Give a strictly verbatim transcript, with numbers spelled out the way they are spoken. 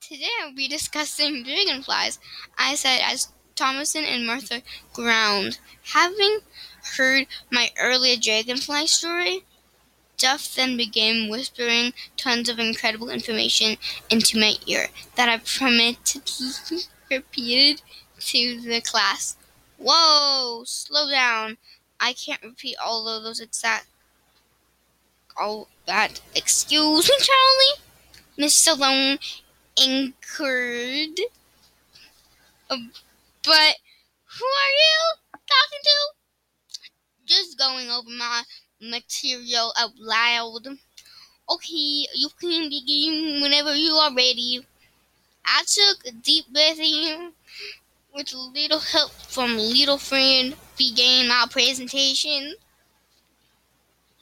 Today I'll be discussing dragonflies. I said as Thomason and Martha ground. Having heard my earlier dragonfly story, Duff then began whispering tons of incredible information into my ear that I promptly repeated to the class. Whoa, slow down. I can't repeat all of those exact all that. Excuse me, Charlie? Miss Stallone incurred. Um, but who are you talking to? Just going over my material out loud. Okay, you can begin whenever you are ready. I took a deep breath in. With a little help from little friend, began my presentation.